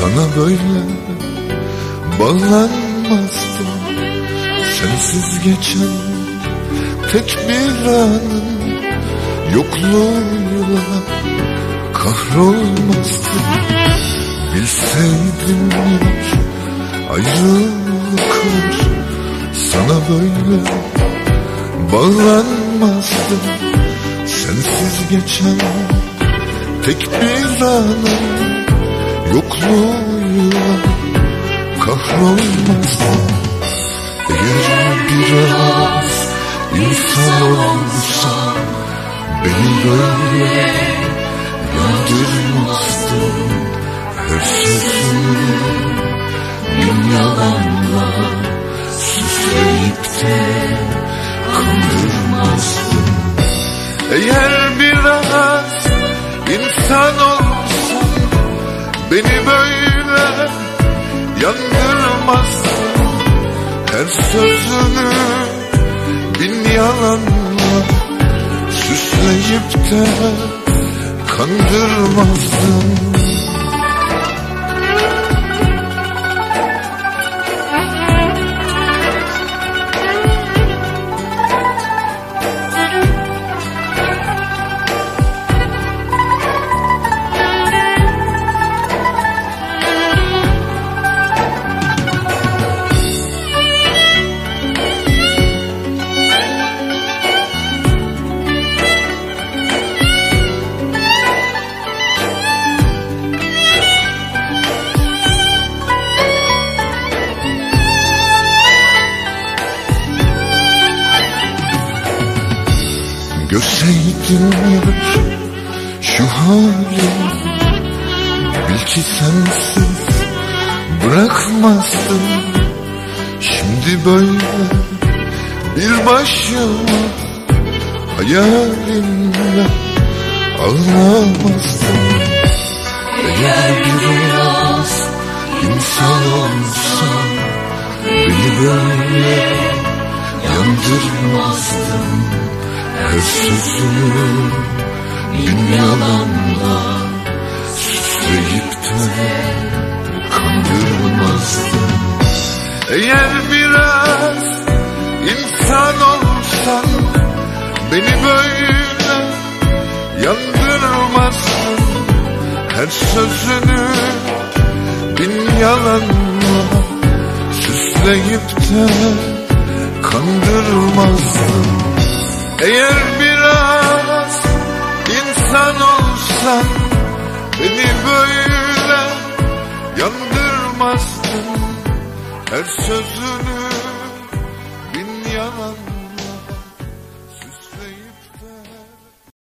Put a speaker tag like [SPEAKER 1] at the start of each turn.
[SPEAKER 1] Sana böyle bağlanmazdım. Sensiz geçen tek bir anın yokluğuyla kahrolmazdım. Bilseydim hiç ayrılık var, sana böyle bağlanmazdım. Sensiz geçen tek bir anın yokluğuyla kahrolmazdım. Eğer biraz insan olsam beni böyle yandırmazdın. Her sözünü bin yalanla süsleyip de kandırmazdın. Eğer biraz insan olsam beni böyle yandırmazdın. Her sözünü bin yalanla süsleyip de kandırmazdın. Görseydin yar şu halimi, bil ki sensiz bırakmazdım. Şimdi böyle bir başıma hayalinle ağlamazdım. Eğer biraz insan olsam beni böyle yandırmazdın. Her sözünü bin yalanla süsleyip de kandırmazdın. Eğer biraz insan olsan beni böyle yandırmazdın. Her sözünü bin yalanla süsleyip de kandırmazdın. Eğer biraz insan olsan beni böyle yandırmazdın. Her sözünü